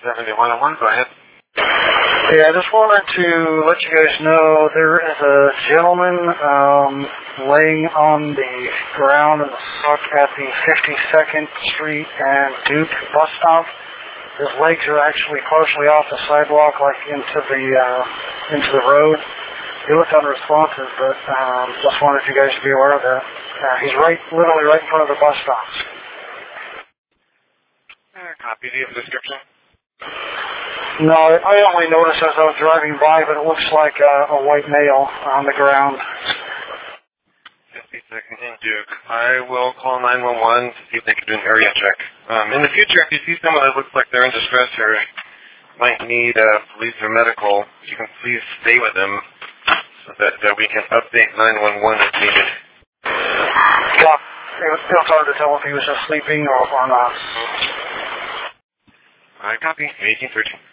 7101, go ahead. Yeah, I just wanted to let you guys know there is a gentleman laying on the ground in the muck at the 52nd Street and Duke bus stop. His legs are actually partially off the sidewalk, like into the road. He looked unresponsive, but just wanted you guys to be aware of that. He's literally right in front of the bus stops. Copy. Do you have a description? No, I only noticed as I was driving by, but it looks like a white male on the ground. 52nd and Duke. I will call 911 to see if they can do an area check. In the future, if you see someone that looks like they're in distress or might need police or medical, you can please stay with them so that we can update 911 if needed. Yeah, it was hard to tell if he was just sleeping or not. All right, copy. 1813.